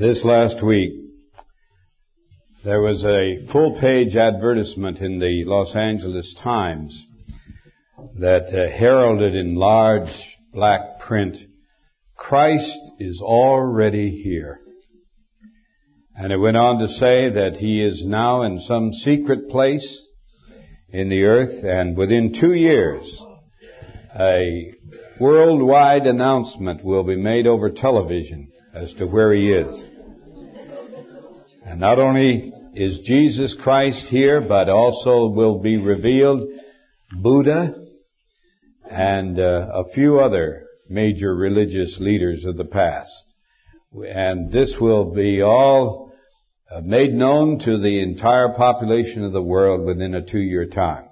This last week, there was a full-page advertisement in the Los Angeles Times that heralded in large black print, "Christ is already here." And it went on to say that He is now in some secret place in the earth, and within 2 years, a worldwide announcement will be made over television as to where He is. And not only is Jesus Christ here, but also will be revealed Buddha and a few other major religious leaders of the past. And this will be all made known to the entire population of the world within a 2-year time.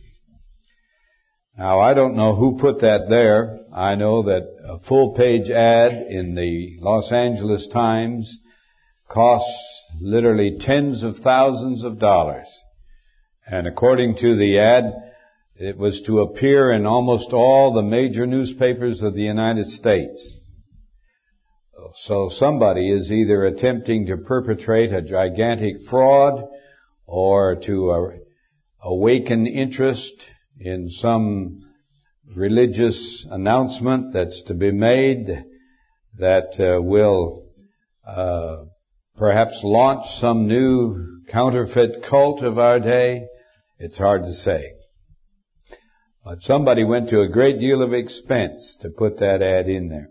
Now, I don't know who put that there. I know that a full-page ad in the Los Angeles Times costs literally tens of thousands of dollars. And according to the ad, it was to appear in almost all the major newspapers of the United States. So somebody is either attempting to perpetrate a gigantic fraud or to awaken interest in some religious announcement that's to be made that will perhaps launch some new counterfeit cult of our day. It's hard to say. But somebody went to a great deal of expense to put that ad in there.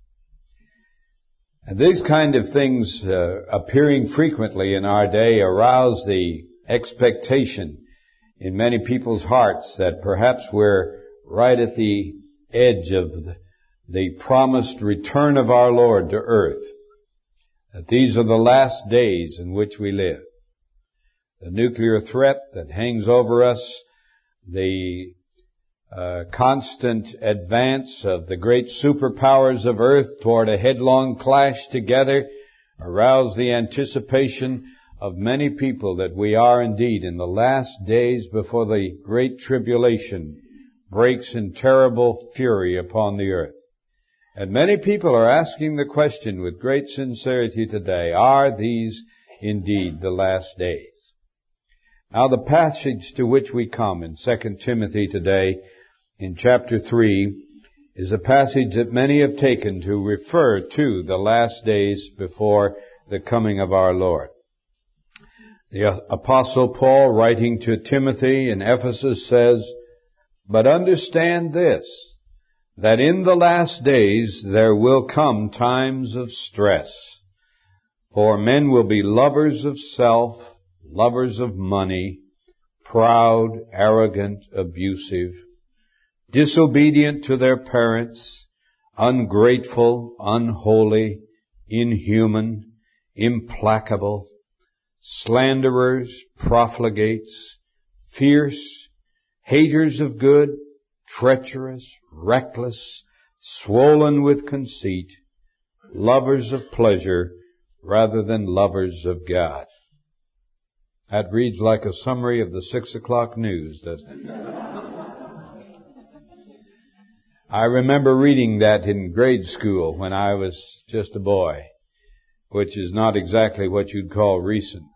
And these kind of things appearing frequently in our day arouse the expectation in many people's hearts that perhaps we're right at the edge of the promised return of our Lord to earth. That these are the last days in which we live. The nuclear threat that hangs over us, the constant advance of the great superpowers of earth toward a headlong clash together arouse the anticipation of many people that we are indeed in the last days before the great tribulation breaks in terrible fury upon the earth. And many people are asking the question with great sincerity today, are these indeed the last days? Now the passage to which we come in 2 Timothy today, in chapter 3, is a passage that many have taken to refer to the last days before the coming of our Lord. The Apostle Paul, writing to Timothy in Ephesus, says, "But understand this, that in the last days there will come times of stress. For men will be lovers of self, lovers of money, proud, arrogant, abusive, disobedient to their parents, ungrateful, unholy, inhuman, implacable, slanderers, profligates, fierce, haters of good, treacherous, reckless, swollen with conceit, lovers of pleasure rather than lovers of God." That reads like a summary of the 6 o'clock news, doesn't it? I remember reading that in grade school when I was just a boy, which is not exactly what you'd call recent.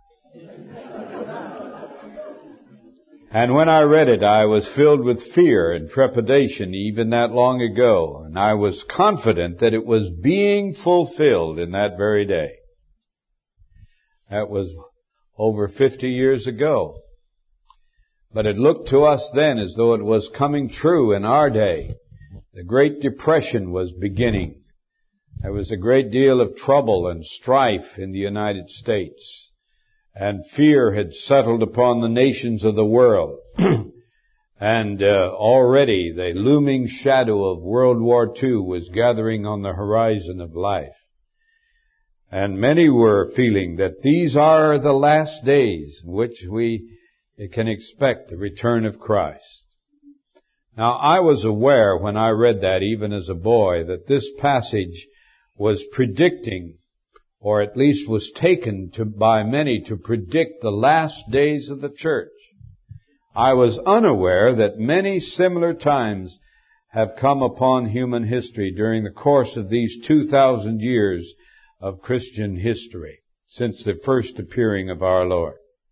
And when I read it, I was filled with fear and trepidation even that long ago, and I was confident that it was being fulfilled in that very day. That was over 50 years ago. But it looked to us then as though it was coming true in our day. The Great Depression was beginning. There was a great deal of trouble and strife in the United States. And fear had settled upon the nations of the world. And already the looming shadow of World War II was gathering on the horizon of life. And many were feeling that these are the last days in which we can expect the return of Christ. Now, I was aware when I read that, even as a boy, that this passage was predicting, or at least was taken by many to predict the last days of the church. I was unaware that many similar times have come upon human history during the course of these 2,000 years of Christian history since the first appearing of our Lord.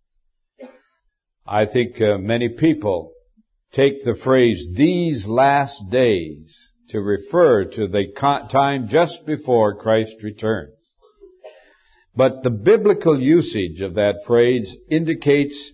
I think many people take the phrase "these last days" to refer to the time just before Christ returns. But the biblical usage of that phrase indicates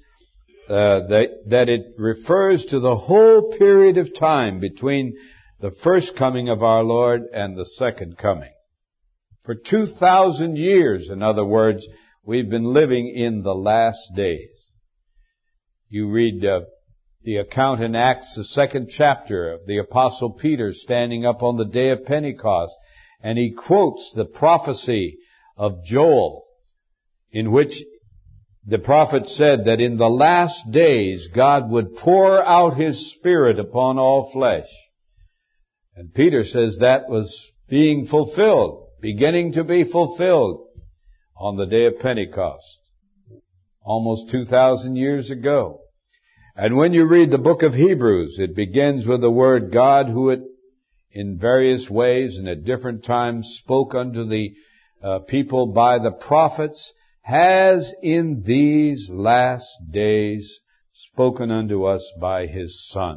that it refers to the whole period of time between the first coming of our Lord and the second coming. For 2,000 years, in other words, we've been living in the last days. You read the account in Acts, the 2nd chapter, of the Apostle Peter standing up on the day of Pentecost, and he quotes the prophecy of Joel, in which the prophet said that in the last days God would pour out His Spirit upon all flesh. And Peter says that was being fulfilled, beginning to be fulfilled on the day of Pentecost, almost 2,000 years ago. And when you read the book of Hebrews, it begins with the word God, who in various ways and at different times spoke unto the people by the prophets, has in these last days spoken unto us by His Son.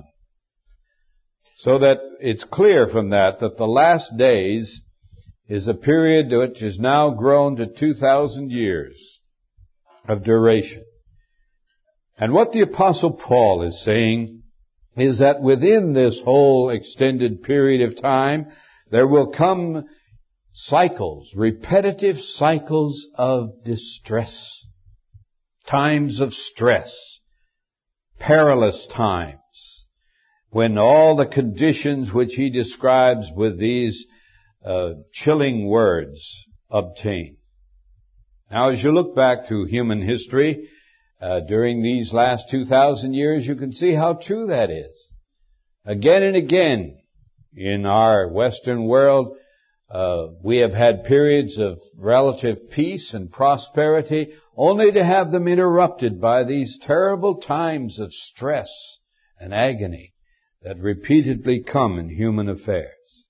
So that it's clear from that the last days is a period which has now grown to 2,000 years of duration. And what the Apostle Paul is saying is that within this whole extended period of time, there will come cycles, repetitive cycles of distress, times of stress, perilous times, when all the conditions which he describes with these chilling words obtain. Now, as you look back through human history, during these last 2,000 years, you can see how true that is. Again and again, in our Western world, we have had periods of relative peace and prosperity, only to have them interrupted by these terrible times of stress and agony that repeatedly come in human affairs.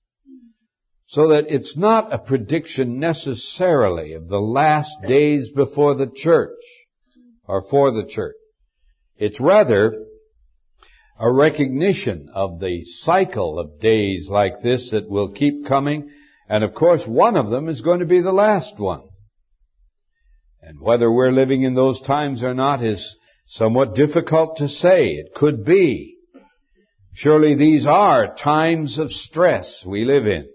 So that it's not a prediction necessarily of the last days before the church, or for the church. It's rather a recognition of the cycle of days like this that will keep coming. And of course, one of them is going to be the last one. And whether we're living in those times or not is somewhat difficult to say. It could be. Surely these are times of stress we live in,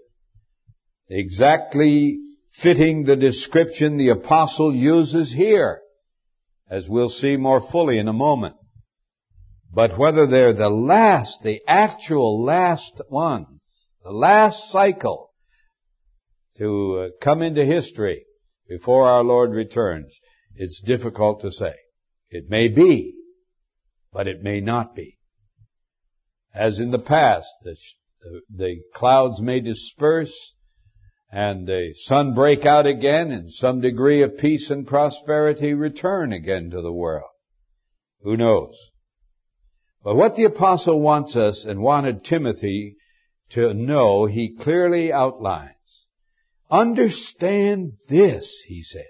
exactly fitting the description the apostle uses here, as we'll see more fully in a moment. But whether they're the actual last ones, the last cycle to come into history before our Lord returns, it's difficult to say. It may be, but it may not be. As in the past, the clouds may disperse and the sun break out again, and some degree of peace and prosperity return again to the world. Who knows? But what the apostle wants us and wanted Timothy to know, he clearly outlines. Understand this, he says,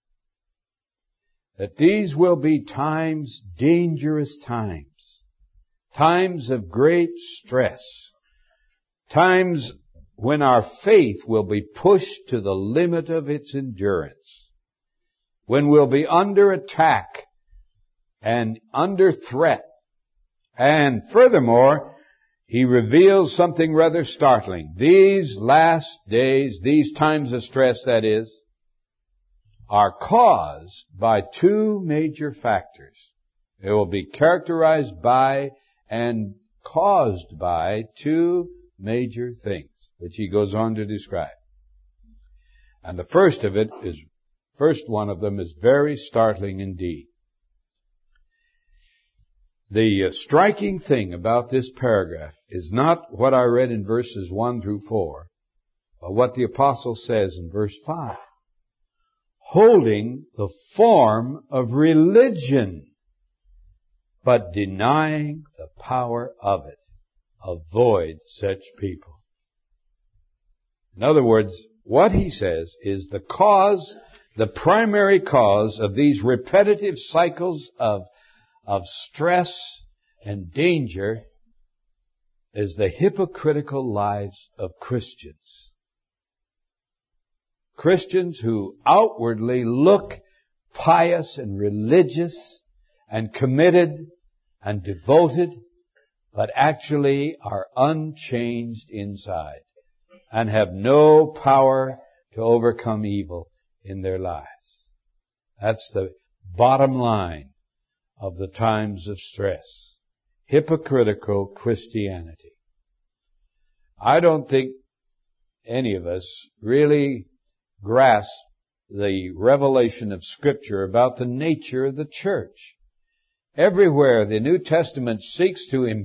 that these will be times, dangerous times, times of great stress, times when our faith will be pushed to the limit of its endurance, when we'll be under attack and under threat. And furthermore, he reveals something rather startling. These last days, these times of stress, that is, are caused by two major factors. They will be characterized by and caused by two major things, which he goes on to describe. And the first one of them is very startling indeed. The striking thing about this paragraph is not what I read in verses 1 through 4, but what the apostle says in verse 5. Holding the form of religion, but denying the power of it. Avoid such people. In other words, what he says is the primary cause of these repetitive cycles of stress and danger is the hypocritical lives of Christians. Christians who outwardly look pious and religious and committed and devoted, but actually are unchanged inside and have no power to overcome evil in their lives. That's the bottom line of the times of stress. Hypocritical Christianity. I don't think any of us really grasp the revelation of Scripture about the nature of the church. Everywhere the New Testament seeks to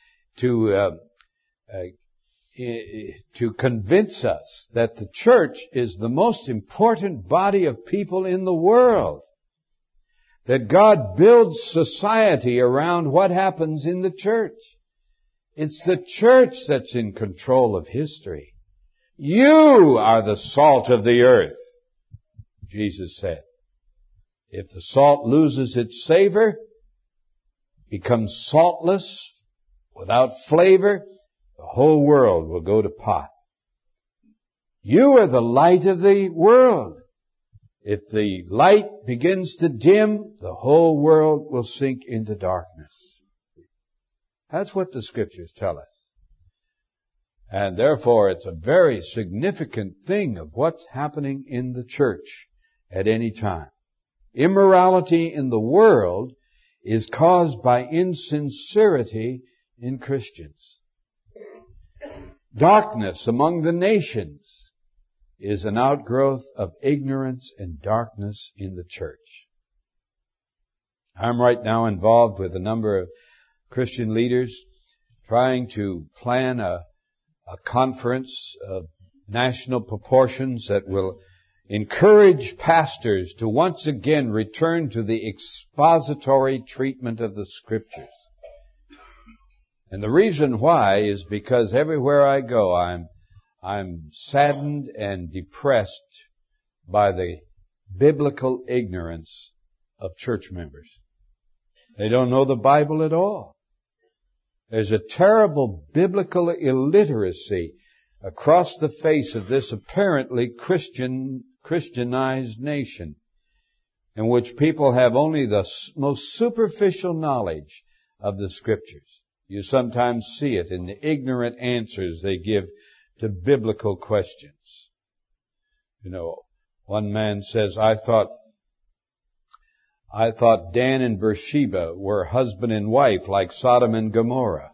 convince us that the church is the most important body of people in the world. That God builds society around what happens in the church. It's the church that's in control of history. You are the salt of the earth, Jesus said. If the salt loses its savor, becomes saltless, without flavor, the whole world will go to pot. You are the light of the world. If the light begins to dim, the whole world will sink into darkness. That's what the Scriptures tell us. And therefore, it's a very significant thing of what's happening in the church at any time. Immorality in the world is caused by insincerity in Christians. Darkness among the nations is an outgrowth of ignorance and darkness in the church. I'm right now involved with a number of Christian leaders trying to plan a conference of national proportions that will encourage pastors to once again return to the expository treatment of the Scriptures. And the reason why is because everywhere I go, I'm saddened and depressed by the biblical ignorance of church members. They don't know the Bible at all. There's a terrible biblical illiteracy across the face of this apparently Christianized nation, in which people have only the most superficial knowledge of the Scriptures. You sometimes see it in the ignorant answers they give to biblical questions. You know, one man says, I thought Dan and Beersheba were husband and wife like Sodom and Gomorrah.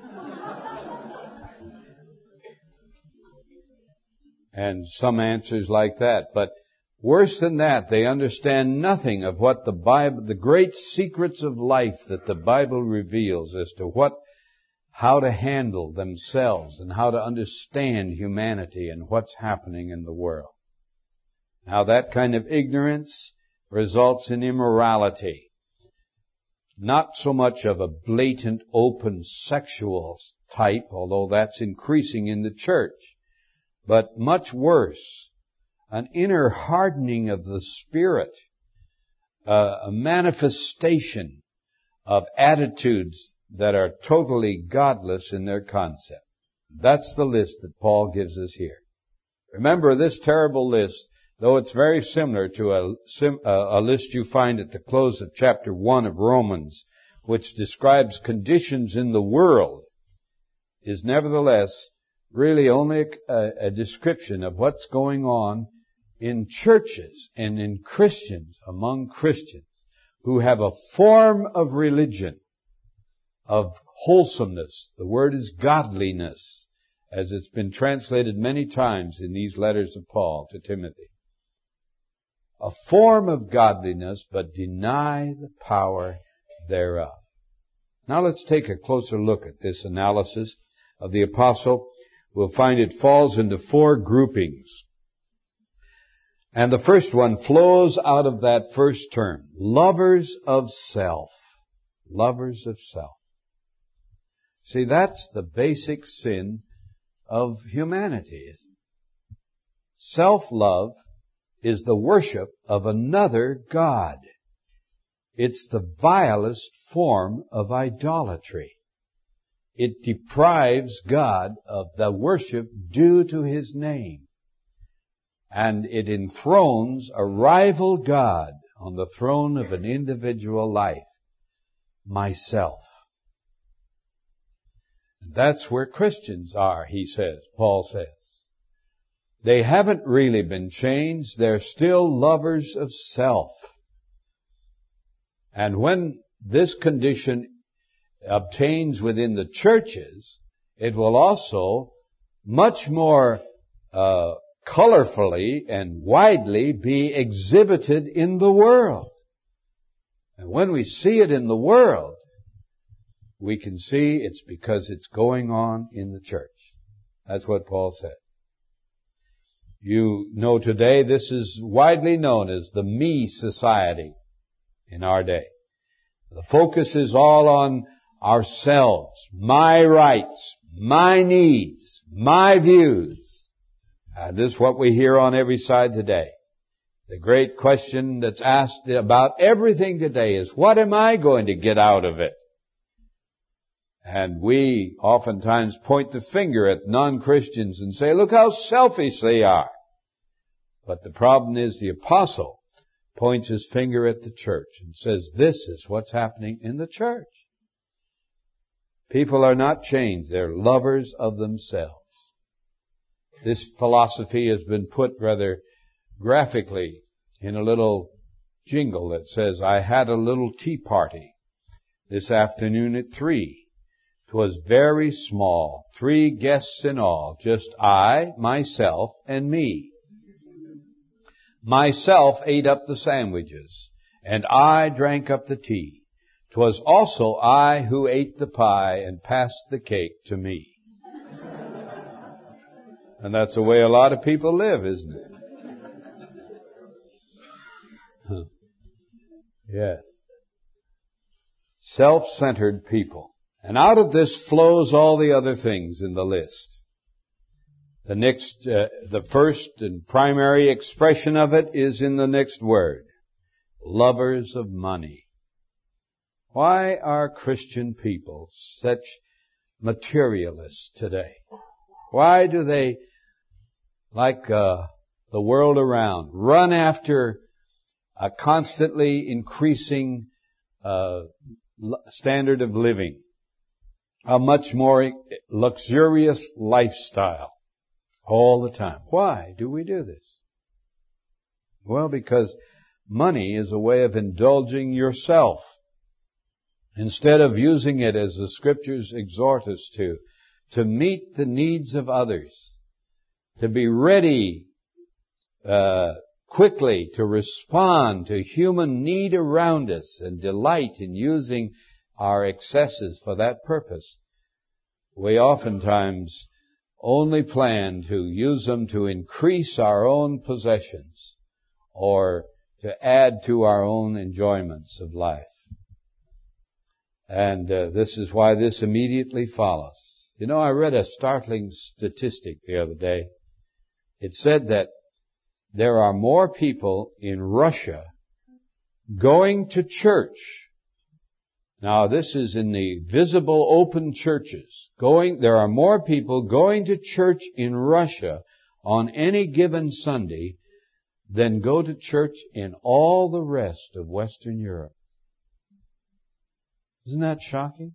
And some answers like that. But worse than that, they understand nothing of what the Bible, the great secrets of life that the Bible reveals as to how to handle themselves and how to understand humanity and what's happening in the world. Now that kind of ignorance results in immorality. Not so much of a blatant, open sexual type, although that's increasing in the church, but much worse, an inner hardening of the spirit, a manifestation of attitudes that are totally godless in their concept. That's the list that Paul gives us here. Remember, this terrible list, though it's very similar to a list you find at the close of chapter 1 of Romans, which describes conditions in the world, is nevertheless really only a description of what's going on in churches and in Christians, among Christians, who have a form of religion, of wholesomeness. The word is godliness, as it's been translated many times in these letters of Paul to Timothy. A form of godliness, but deny the power thereof. Now let's take a closer look at this analysis of the apostle. We'll find it falls into 4 groupings. And the first one flows out of that first term. Lovers of self. Lovers of self. See, that's the basic sin of humanity, isn't it? Self-love is the worship of another God. It's the vilest form of idolatry. It deprives God of the worship due to His name. And it enthrones a rival God on the throne of an individual life. Myself. And that's where Christians are, Paul says. They haven't really been changed. They're still lovers of self. And when this condition obtains within the churches, it will also much more colorfully and widely be exhibited in the world. And when we see it in the world, we can see it's because it's going on in the church. That's what Paul said. You know today this is widely known as the me society in our day. The focus is all on ourselves, my rights, my needs, my views. This is what we hear on every side today. The great question that's asked about everything today is, what am I going to get out of it? And we oftentimes point the finger at non-Christians and say, look how selfish they are. But the problem is the apostle points his finger at the church and says, this is what's happening in the church. People are not changed. They're lovers of themselves. This philosophy has been put rather graphically in a little jingle that says, I had a little tea party this afternoon at 3. 'Twas very small, 3 guests in all, just I, myself, and me. Myself ate up the sandwiches, and I drank up the tea. 'Twas also I who ate the pie and passed the cake to me. And that's the way a lot of people live, isn't it? Yes. Self-centered people. And out of this flows all the other things in the list. The first and primary expression of it is in the next word. Lovers of money. Why are Christian people such materialists today? Why do they, like the world around, run after a constantly increasing standard of living? A much more luxurious lifestyle all the time. Why do we do this? Well, because money is a way of indulging yourself. Instead of using it, as the Scriptures exhort us to meet the needs of others, to be ready quickly to respond to human need around us and delight in using our excesses for that purpose, we oftentimes only plan to use them to increase our own possessions or to add to our own enjoyments of life. And this is why this immediately follows. You know, I read a startling statistic the other day. It said that there are more people in Russia going to church. Now, this is in the visible open churches. There are more people going to church in Russia on any given Sunday than go to church in all the rest of Western Europe. Isn't that shocking?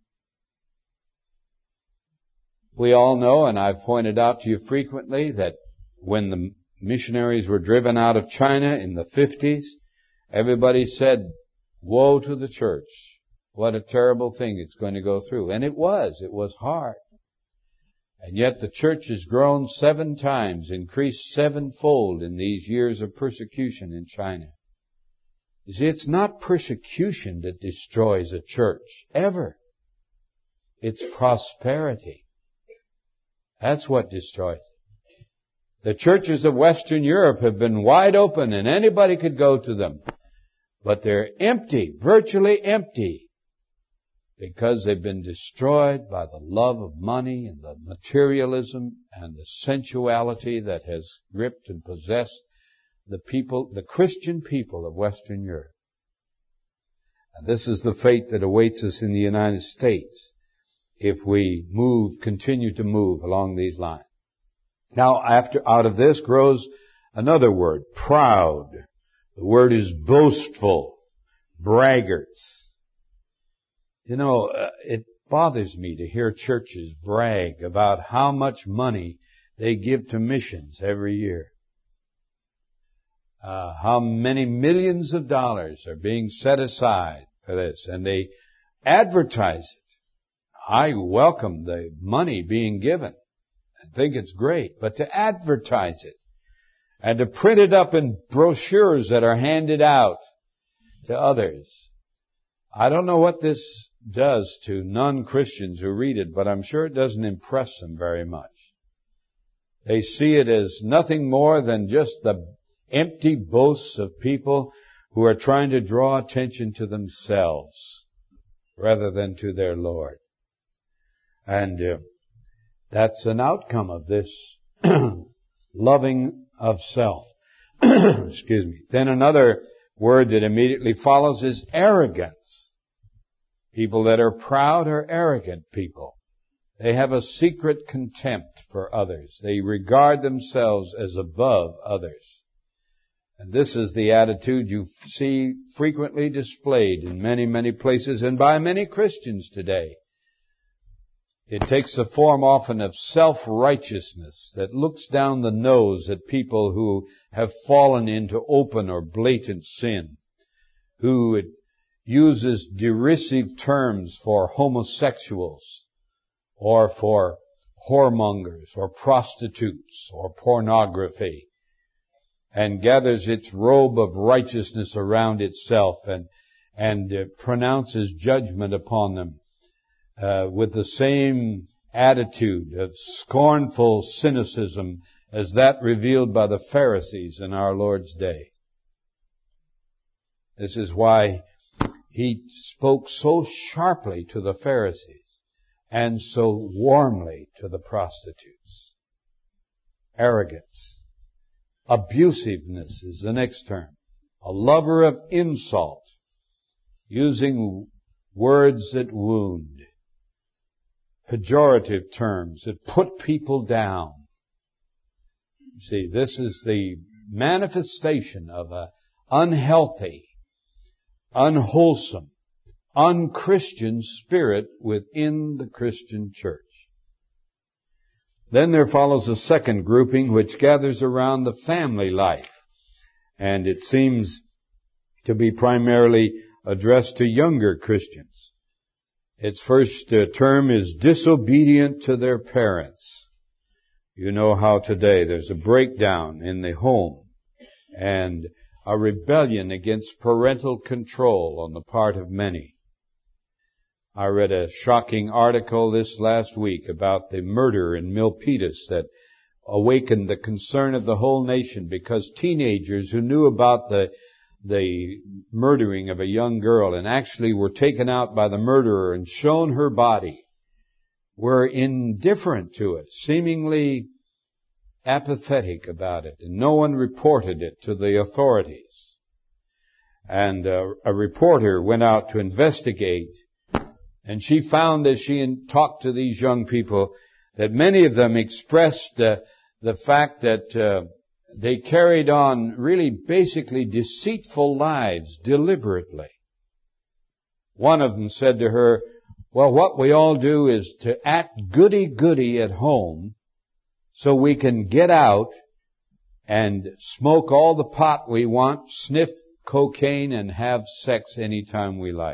We all know, and I've pointed out to you frequently, that when the missionaries were driven out of China in the 50s, everybody said, woe to the church. What a terrible thing it's going to go through. And it was hard. And yet the church has grown 7 times, increased 7-fold in these years of persecution in China. You see, it's not persecution that destroys a church, ever. It's prosperity. That's what destroys it. The churches of Western Europe have been wide open and anybody could go to them. But they're empty, virtually empty, because they've been destroyed by the love of money and the materialism and the sensuality that has gripped and possessed the Christian people of Western Europe. And this is the fate that awaits us in the United States if we continue to move along these lines. Now, out of this grows another word, proud. The word is boastful, braggarts. You know, it bothers me to hear churches brag about how much money they give to missions every year. How many millions of dollars are being set aside for this, and they advertise it. I welcome the money being given. I think it's great, but to advertise it and to print it up in brochures that are handed out to others. I don't know what this does to non-Christians who read it, but I'm sure it doesn't impress them very much. They see it as nothing more than just the empty boasts of people who are trying to draw attention to themselves rather than to their Lord. And that's an outcome of this loving of self. Excuse me. Then another word that immediately follows is arrogance. People that are proud are arrogant people. They have a secret contempt for others. They regard themselves as above others. And this is the attitude you see frequently displayed in many, many places and by many Christians today. It takes the form often of self-righteousness that looks down the nose at people who have fallen into open or blatant sin, who uses derisive terms for homosexuals or for whoremongers or prostitutes or pornography, and gathers its robe of righteousness around itself and pronounces judgment upon them with the same attitude of scornful cynicism as that revealed by the Pharisees in our Lord's day. This is why he spoke so sharply to the Pharisees and so warmly to the prostitutes. Arrogance. Abusiveness is the next term. A lover of insult, using words that wound. Pejorative terms that put people down. See, this is the manifestation of an unhealthy, unwholesome, unchristian spirit within the Christian church. Then there follows a second grouping which gathers around the family life. And it seems to be primarily addressed to younger Christians. Its first term is disobedient to their parents. You know how today there's a breakdown in the home and a rebellion against parental control on the part of many. I read a shocking article this last week about the murder in Milpitas that awakened the concern of the whole nation because teenagers who knew about the murdering of a young girl and actually were taken out by the murderer and shown her body were indifferent to it, seemingly apathetic about it, and no one reported it to the authorities. And a reporter went out to investigate, and she found as she talked to these young people that many of them expressed the fact that they carried on really basically deceitful lives deliberately. One of them said to her, well, what we all do is to act goody-goody at home so we can get out and smoke all the pot we want, sniff cocaine, and have sex anytime we like.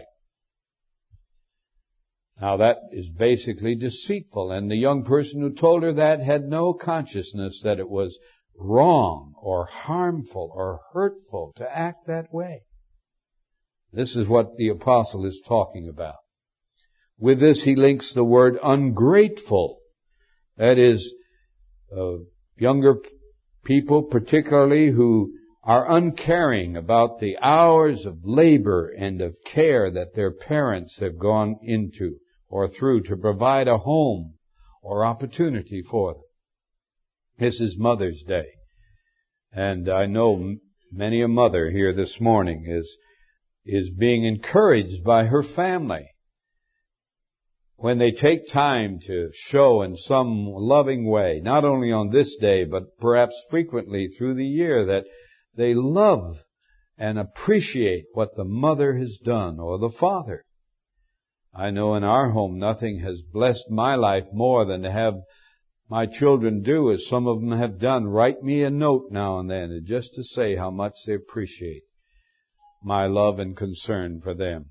Now that is basically deceitful, and the young person who told her that had no consciousness that it was wrong or harmful or hurtful to act that way. This is what the apostle is talking about. With this he links the word ungrateful. That is, younger people particularly who are uncaring about the hours of labor and of care that their parents have gone into or through to provide a home or opportunity for them. This is Mother's Day. And I know many a mother here this morning is being encouraged by her family when they take time to show in some loving way, not only on this day, but perhaps frequently through the year, that they love and appreciate what the mother has done or the father. I know in our home nothing has blessed my life more than to have my children do, as some of them have done, write me a note now and then, and just to say how much they appreciate my love and concern for them.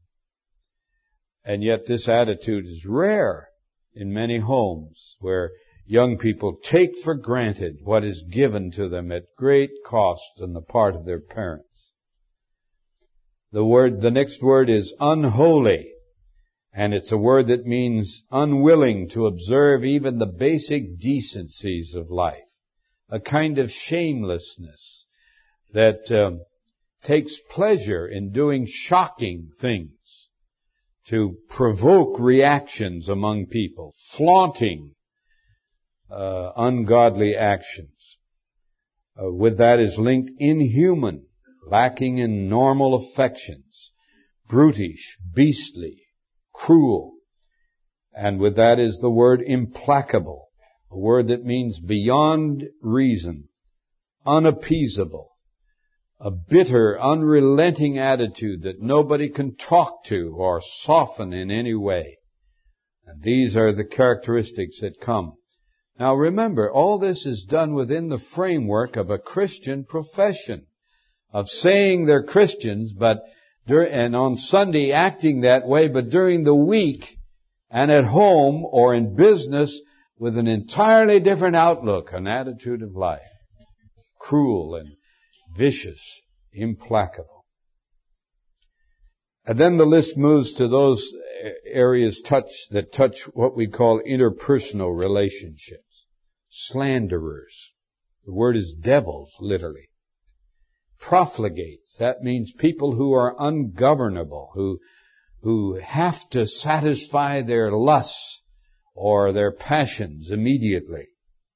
And yet this attitude is rare in many homes where young people take for granted what is given to them at great cost on the part of their parents. The next word is unholy. And it's a word that means unwilling to observe even the basic decencies of life. A kind of shamelessness that takes pleasure in doing shocking things to provoke reactions among people, flaunting ungodly actions. With that is linked inhuman, lacking in normal affections, brutish, beastly, cruel. And with that is the word implacable, a word that means beyond reason, unappeasable, a bitter, unrelenting attitude that nobody can talk to or soften in any way. And these are the characteristics that come. Now remember, all this is done within the framework of a Christian profession, of saying they're Christians, and on Sunday acting that way, but during the week and at home or in business with an entirely different outlook, an attitude of life. Cruel and vicious, implacable. And then the list moves to those areas that touch what we call interpersonal relationships. Slanderers. The word is devils, literally. Profligates. That means people who are ungovernable, who have to satisfy their lusts or their passions immediately.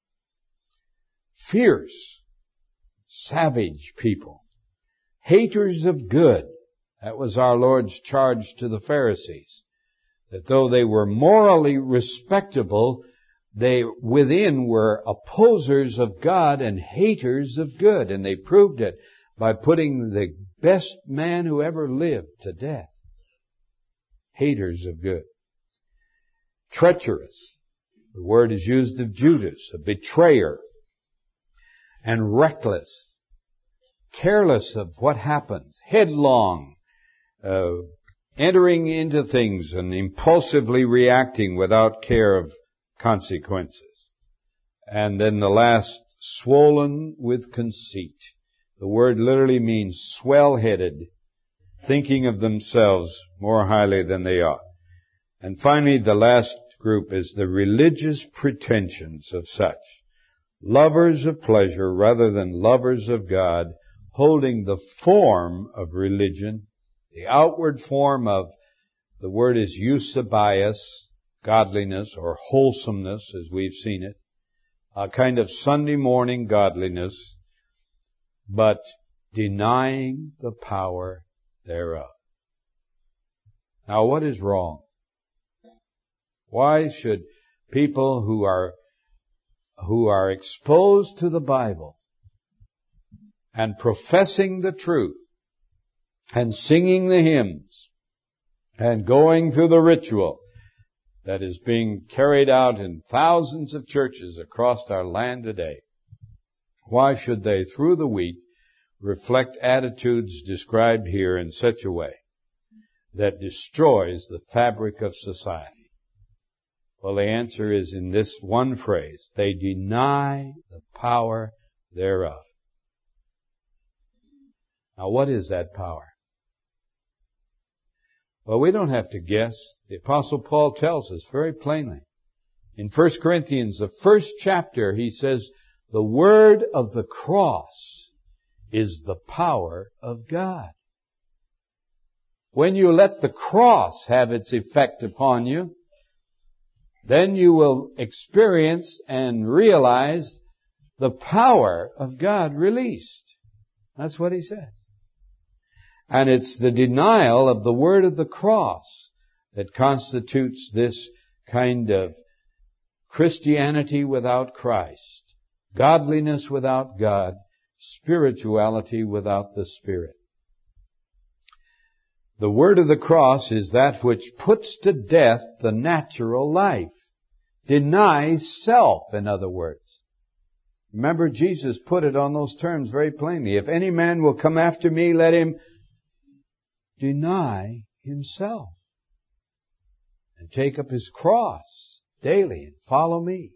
Fierce, savage people. Haters of good. That was our Lord's charge to the Pharisees. That though they were morally respectable, they within were opposers of God and haters of good. And they proved it by putting the best man who ever lived to death. Haters of good. Treacherous. The word is used of Judas, a betrayer. And reckless. Careless of what happens. Headlong. Entering into things and impulsively reacting without care of consequences. And then the last, swollen with conceit. The word literally means swell-headed, thinking of themselves more highly than they ought. And finally, the last group is the religious pretensions of such. Lovers of pleasure rather than lovers of God, holding the form of religion, the outward form of, the word is eusebias, godliness or wholesomeness as we've seen it, a kind of Sunday morning godliness, but denying the power thereof. Now what is wrong? Why should people who are exposed to the Bible and professing the truth and singing the hymns and going through the ritual that is being carried out in thousands of churches across our land today, why should they, through the week, reflect attitudes described here in such a way that destroys the fabric of society? Well, the answer is in this one phrase. They deny the power thereof. Now, what is that power? Well, we don't have to guess. The Apostle Paul tells us very plainly. In 1 Corinthians, the first chapter, he says, the word of the cross is the power of God. When you let the cross have its effect upon you, then you will experience and realize the power of God released. That's what he says. And it's the denial of the word of the cross that constitutes this kind of Christianity without Christ, godliness without God, spirituality without the Spirit. The word of the cross is that which puts to death the natural life, denies self, in other words. Remember, Jesus put it on those terms very plainly. If any man will come after me, let him deny himself and take up his cross daily and follow me.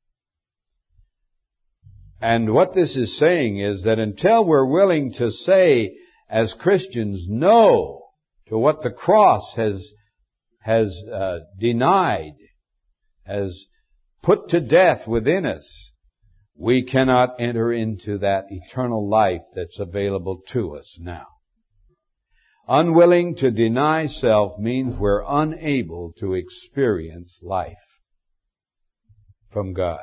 And what this is saying is that until we're willing to say as Christians no to what the cross has denied, has put to death within us, we cannot enter into that eternal life that's available to us now. Unwilling to deny self means we're unable to experience life from God.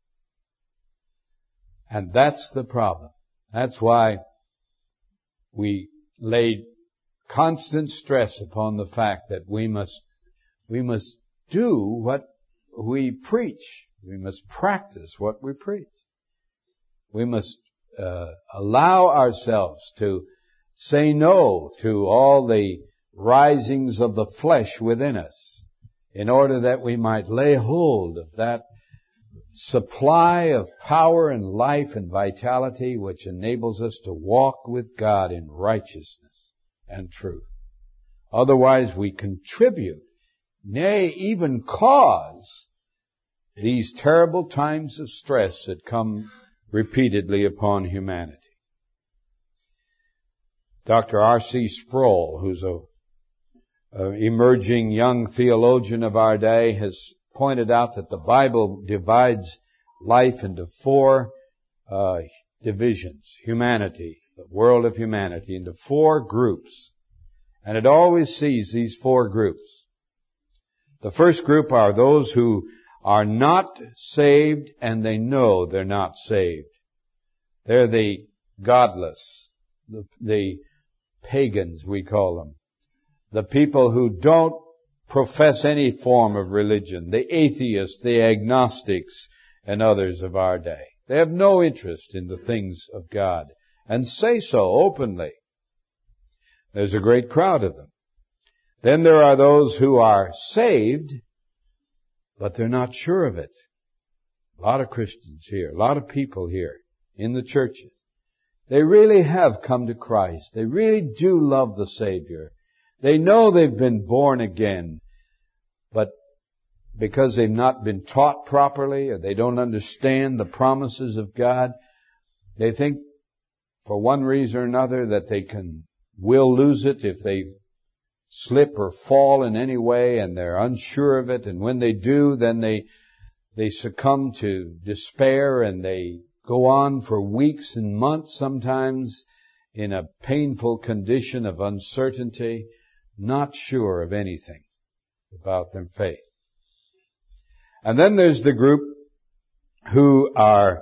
And that's the problem. That's why we laid constant stress upon the fact that we must do what we preach. We must practice what we preach. We must allow ourselves to say no to all the risings of the flesh within us in order that we might lay hold of that supply of power and life and vitality which enables us to walk with God in righteousness and truth. Otherwise we contribute, nay, even cause these terrible times of stress that come repeatedly upon humanity. Dr. R.C. Sproul, who's an emerging young theologian of our day, has pointed out that the Bible divides life into four divisions. Humanity, the world of humanity, into four groups. And it always sees these four groups. The first group are those who are not saved and they know they're not saved. They're the godless, the pagans, we call them. The people who don't profess any form of religion, the atheists, the agnostics, and others of our day. They have no interest in the things of God and say so openly. There's a great crowd of them. Then there are those who are saved, but they're not sure of it. A lot of Christians here, a lot of people here in the churches. They really have come to Christ. They really do love the Savior. They know they've been born again, but because they've not been taught properly or they don't understand the promises of God, they think for one reason or another that they will lose it if they slip or fall in any way, and they're unsure of it, and when they do, then they succumb to despair and they go on for weeks and months sometimes in a painful condition of uncertainty, not sure of anything about their faith. And then there's the group who are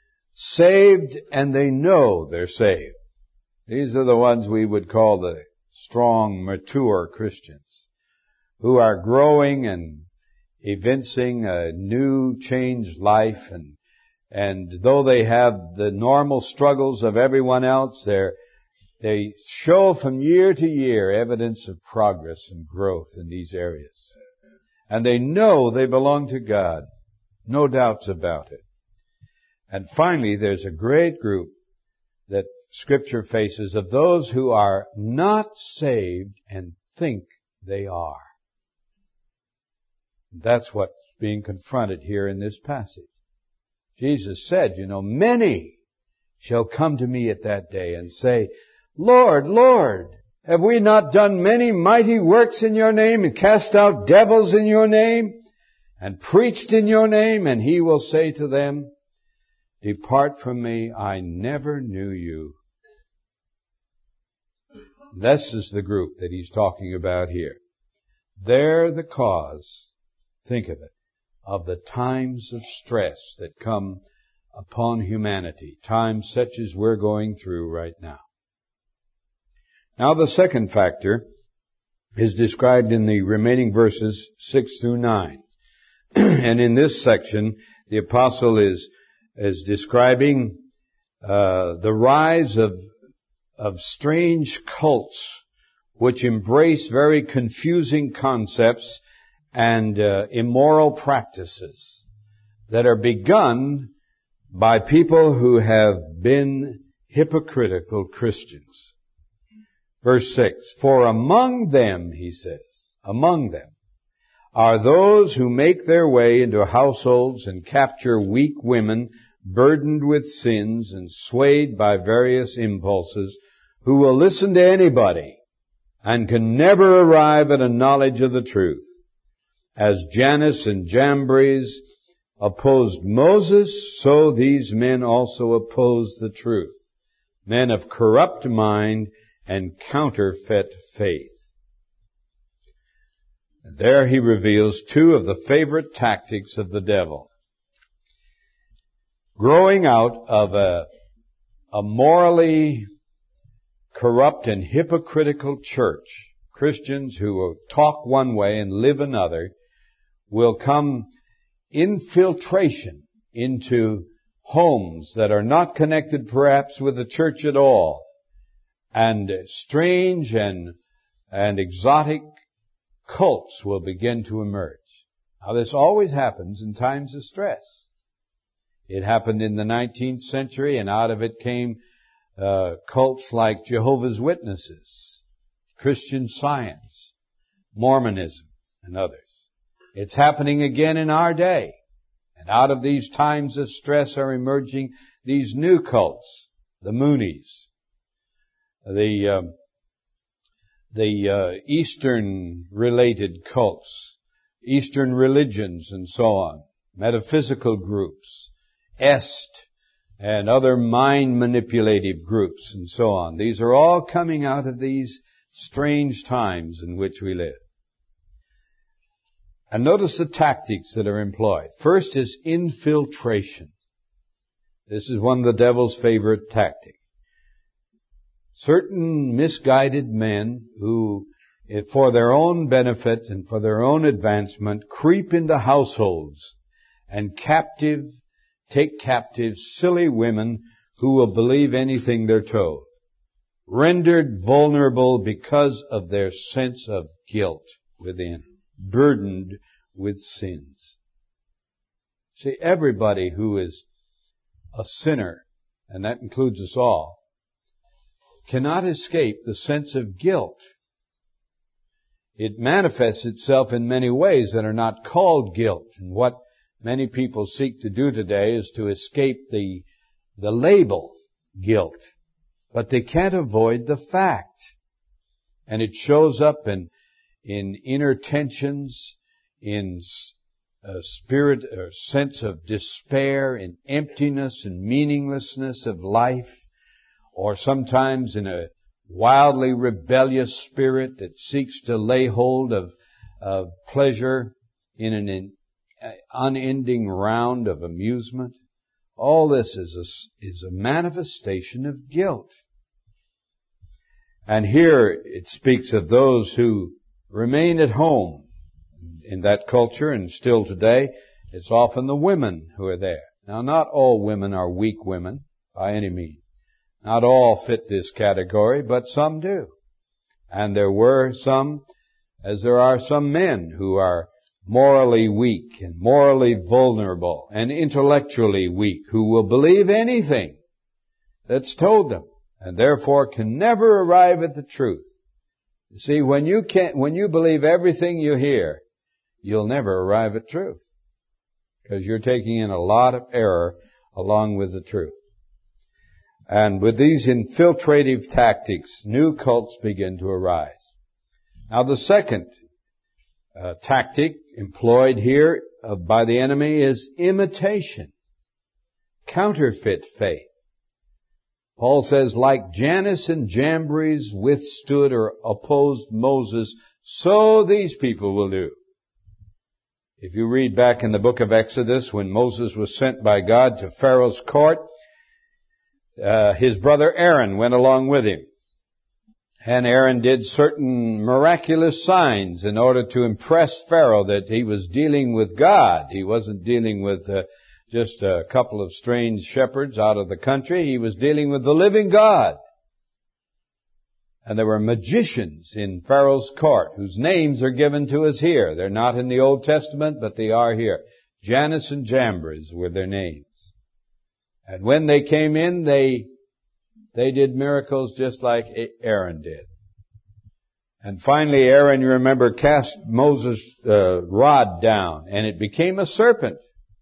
saved and they know they're saved. These are the ones we would call the strong, mature Christians who are growing and evincing a new, changed life, and though they have the normal struggles of everyone else, they show from year to year evidence of progress and growth in these areas. And they know they belong to God. No doubts about it. And finally, there's a great group that Scripture faces of those who are not saved and think they are. That's what's being confronted here in this passage. Jesus said, many shall come to me at that day and say, Lord, Lord, have we not done many mighty works in your name and cast out devils in your name and preached in your name? And he will say to them, Depart from me, I never knew you. This is the group that he's talking about here. They're the cause, think of it, of the times of stress that come upon humanity, times such as we're going through right now. Now the second factor is described in the remaining verses 6 through 9. And in this section, the apostle is describing the rise of strange cults which embrace very confusing concepts and immoral practices that are begun by people who have been hypocritical Christians. Verse 6, for among them, he says, among them are those who make their way into households and capture weak women burdened with sins and swayed by various impulses, who will listen to anybody and can never arrive at a knowledge of the truth. As Jannes and Jambres opposed Moses, so these men also oppose the truth, men of corrupt mind and counterfeit faith. And there he reveals two of the favorite tactics of the devil. Growing out of a morally corrupt and hypocritical church, Christians who will talk one way and live another, will come infiltration into homes that are not connected perhaps with the church at all, and strange and exotic cults will begin to emerge. Now this always happens in times of stress. It happened in the 19th century, and out of it came cults like Jehovah's Witnesses, Christian Science, Mormonism, and others. It's happening again in our day. And out of these times of stress are emerging these new cults, the Moonies, the Eastern-related cults, Eastern religions, and so on, metaphysical groups, Est, and other mind-manipulative groups, and so on. These are all coming out of these strange times in which we live. And notice the tactics that are employed. First is infiltration. This is one of the devil's favorite tactics. Certain misguided men who, for their own benefit and for their own advancement, creep into households and take captive silly women who will believe anything they're told, rendered vulnerable because of their sense of guilt within, burdened with sins. See, everybody who is a sinner, and that includes us all, cannot escape the sense of guilt. It manifests itself in many ways that are not called guilt. And what many people seek to do today is to escape the label guilt. But they can't avoid the fact. And it shows up in inner tensions, in a spirit or sense of despair, in emptiness and meaninglessness of life, or sometimes in a wildly rebellious spirit that seeks to lay hold of pleasure in an unending round of amusement. All this is a manifestation of guilt. And here it speaks of those who remain at home. In that culture, and still today, it's often the women who are there. Now, not all women are weak women, by any means. Not all fit this category, but some do. And there were some, as there are some men who are morally weak and morally vulnerable and intellectually weak, who will believe anything that's told them, and therefore can never arrive at the truth. You see, when you believe everything you hear, you'll never arrive at truth, because you're taking in a lot of error along with the truth. And with these infiltrative tactics, new cults begin to arise. Now the second tactic employed here by the enemy is imitation, counterfeit faith. Paul says, like Jannes and Jambres withstood or opposed Moses, so these people will do. If you read back in the book of Exodus, when Moses was sent by God to Pharaoh's court, his brother Aaron went along with him. And Aaron did certain miraculous signs in order to impress Pharaoh that he was dealing with God. He wasn't dealing with just a couple of strange shepherds out of the country. He was dealing with the living God. And there were magicians in Pharaoh's court whose names are given to us here. They're not in the Old Testament, but they are here. Jannes and Jambres were their names. And when they came in, they did miracles just like Aaron did. And finally Aaron, you remember, cast Moses' rod down, and it became a serpent.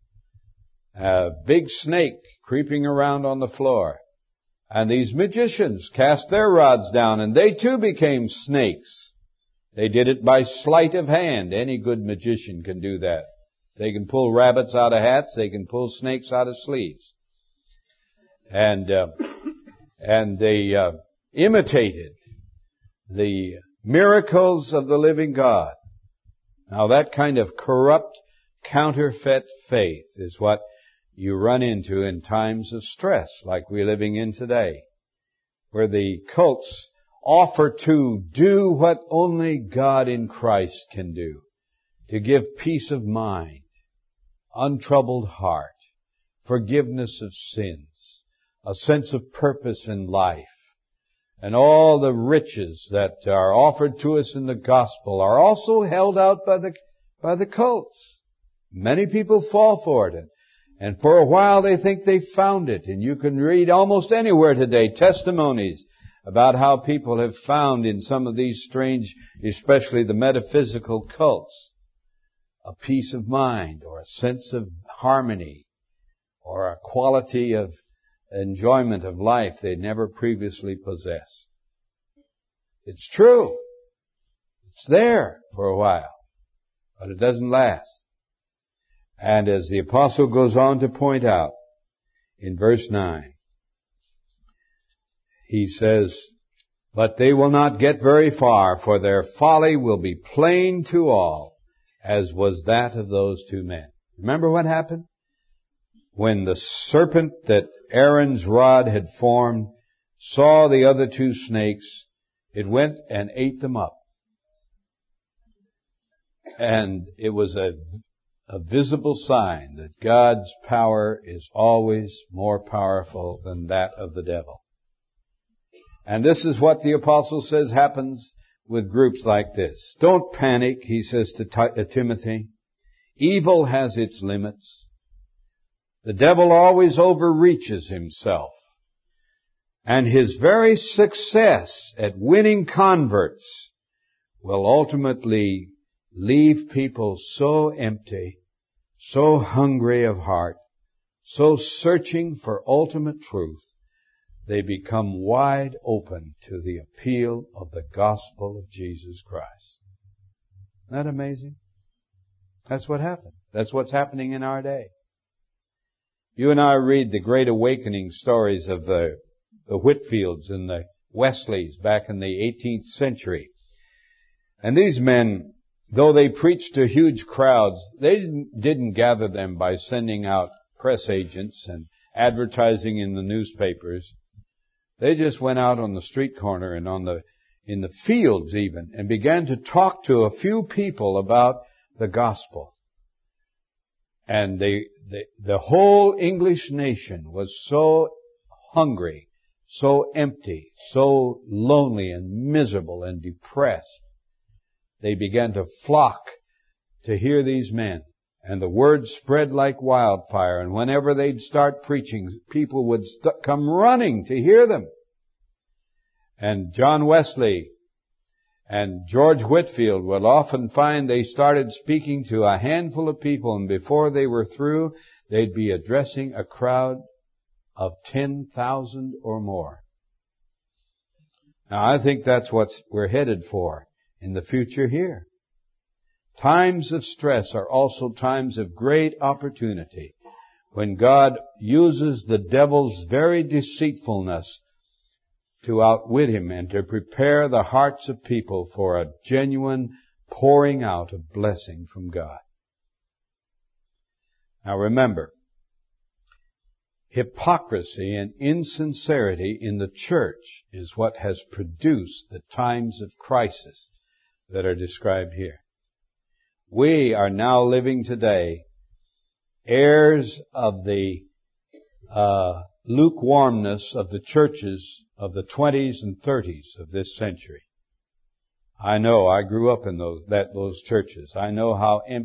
A big snake creeping around on the floor. And these magicians cast their rods down, and they too became snakes. They did it by sleight of hand. Any good magician can do that. They can pull rabbits out of hats. They can pull snakes out of sleeves. And they imitated the miracles of the living God. Now that kind of corrupt, counterfeit faith is what you run into in times of stress like we're living in today, where the cults offer to do what only God in Christ can do, to give peace of mind, untroubled heart, forgiveness of sins, a sense of purpose in life, and all the riches that are offered to us in the gospel are also held out by the cults. Many people fall for it, and for a while they think they found it. And you can read almost anywhere today testimonies about how people have found in some of these strange, especially the metaphysical cults, a peace of mind or a sense of harmony or a quality of enjoyment of life they'd never previously possessed. It's true. It's there for a while, but it doesn't last. And as the apostle goes on to point out in verse 9, he says, but they will not get very far, for their folly will be plain to all, as was that of those two men. Remember what happened? When the serpent that Aaron's rod had formed saw the other two snakes, it went and ate them up. And it was a visible sign that God's power is always more powerful than that of the devil. And this is what the apostle says happens with groups like this. Don't panic, he says to Timothy. Evil has its limits. The devil always overreaches himself. And his very success at winning converts will ultimately leave people so empty, so hungry of heart, so searching for ultimate truth, they become wide open to the appeal of the gospel of Jesus Christ. Isn't that amazing? That's what happened. That's what's happening in our day. You and I read the great awakening stories of the Whitfields and the Wesleys back in the 18th century. And these men, though they preached to huge crowds, they didn't gather them by sending out press agents and advertising in the newspapers. They just went out on the street corner and in the fields even, and began to talk to a few people about the gospel. And the whole English nation was so hungry, so empty, so lonely and miserable and depressed. They began to flock to hear these men. And the word spread like wildfire. And whenever they'd start preaching, people would come running to hear them. And John Wesley and George Whitfield would often find they started speaking to a handful of people, and before they were through, they'd be addressing a crowd of 10,000 or more. Now, I think that's what we're headed for in the future here. Times of stress are also times of great opportunity when God uses the devil's very deceitfulness to outwit him and to prepare the hearts of people for a genuine pouring out of blessing from God. Now remember, hypocrisy and insincerity in the church is what has produced the times of crisis that are described here. We are now living today heirs of the lukewarmness of the churches of the 20s and 30s of this century. I know, I grew up in those churches. I know how empty